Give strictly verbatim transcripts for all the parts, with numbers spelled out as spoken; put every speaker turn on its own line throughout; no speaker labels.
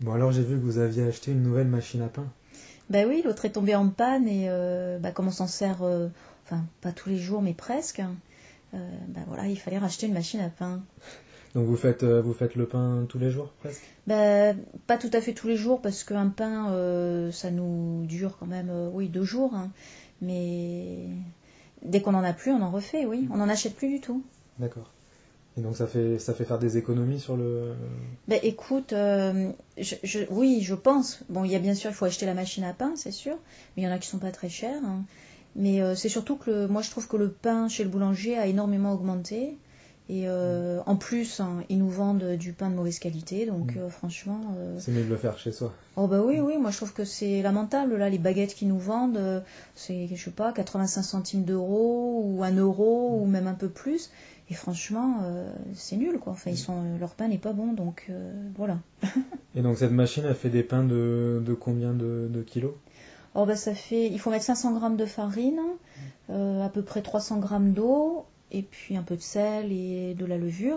Bon, alors j'ai vu que vous aviez acheté une nouvelle machine à pain.
Ben oui, l'autre est tombée en panne et euh, bah, comme on s'en sert, euh, enfin pas tous les jours mais presque, euh, ben voilà, il fallait racheter une machine à pain.
Donc vous faites, euh, vous faites le pain tous les jours presque?
Ben, pas tout à fait tous les jours parce qu'un pain, euh, ça nous dure quand même, euh, oui, deux jours. Hein. Mais dès qu'on en a plus, on en refait, oui. On n'en achète plus du tout.
D'accord. Et donc ça fait, ça fait faire des économies sur le...
Ben écoute, euh, je, je, oui, je pense. Bon, il y a bien sûr, il faut acheter la machine à pain, c'est sûr. Mais il y en a qui sont pas très chers. Hein. Mais euh, c'est surtout que le, moi, je trouve que le pain chez le boulanger a énormément augmenté. Et euh, en plus, hein, ils nous vendent du pain de mauvaise qualité, donc euh, franchement... Euh...
C'est mieux de le faire chez soi.
Oh bah oui, oui, moi je trouve que c'est lamentable, là, les baguettes qu'ils nous vendent, euh, c'est, je sais pas, quatre-vingt-cinq centimes d'euros, ou un euro, ou même un peu plus, et franchement, euh, c'est nul, quoi, enfin, ils sont, leur pain n'est pas bon, donc euh, voilà.
Et donc cette machine, elle fait des pains de, de combien de, de kilos?
Oh bah ça fait, il faut mettre cinq cents grammes de farine, euh, à peu près trois cents grammes d'eau, et puis un peu de sel et de la levure.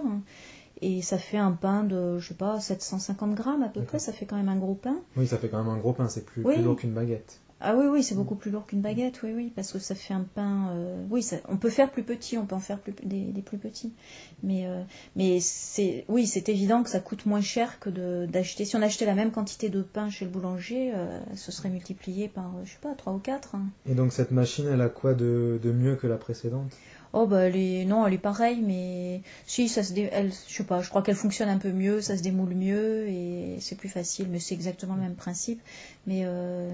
Et ça fait un pain de, je sais pas, sept cent cinquante grammes à peu
D'accord.
près, ça fait quand même un gros pain.
Oui, ça fait quand même un gros pain, c'est plus,
oui.
plus lourd qu'une baguette.
Ah oui, oui, c'est beaucoup plus lourd qu'une baguette, oui, oui, parce que ça fait un pain... Euh, oui, ça, on peut faire plus petit, on peut en faire plus, des, des plus petits. Mais, euh, mais c'est, oui, c'est évident que ça coûte moins cher que de, d'acheter... Si on achetait la même quantité de pain chez le boulanger, euh, ce serait multiplié par, je sais pas, trois ou quatre. Hein.
Et donc cette machine, elle a quoi de, de mieux que la précédente?
Oh bah elle est non elle est pareille mais si ça se dé... elle je sais pas je crois qu'elle fonctionne un peu mieux, ça se démoule mieux et c'est plus facile, mais c'est exactement le même principe. Mais euh...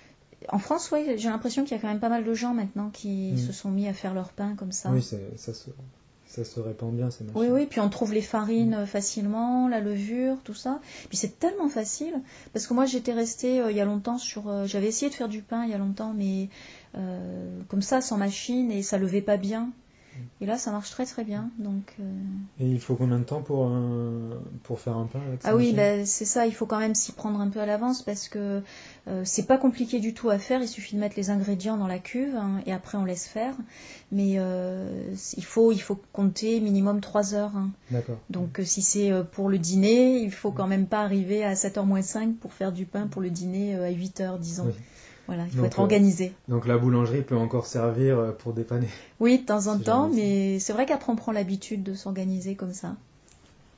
en France, oui, j'ai l'impression qu'il y a quand même pas mal de gens maintenant qui mmh. se sont mis à faire leur pain comme ça.
Oui, c'est, ça, se, ça se répand bien ces machines.
Oui, oui, puis on trouve les farines mmh. facilement, la levure, tout ça. Puis c'est tellement facile parce que moi j'étais restée euh, il y a longtemps sur, euh, j'avais essayé de faire du pain il y a longtemps, mais euh, comme ça sans machine et ça levait pas bien. Et là, ça marche très très bien. Donc, euh...
Et il faut combien de temps pour, un... pour faire un pain avec
Ah oui, bah, c'est ça, il faut quand même s'y prendre un peu à l'avance parce que euh, c'est pas compliqué du tout à faire, il suffit de mettre les ingrédients dans la cuve hein, et après on laisse faire. Mais euh, il, faut, il faut compter minimum trois heures. Hein.
D'accord.
Donc euh, si c'est pour le dîner, il faut quand même pas arriver à sept heures moins cinq pour faire du pain pour le dîner à huit heures, disons. Oui. Voilà, il faut donc, être organisé.
Euh, donc la boulangerie peut encore servir pour dépanner.
Oui, de temps en temps, mais c'est vrai qu'après on prend l'habitude de s'organiser comme ça.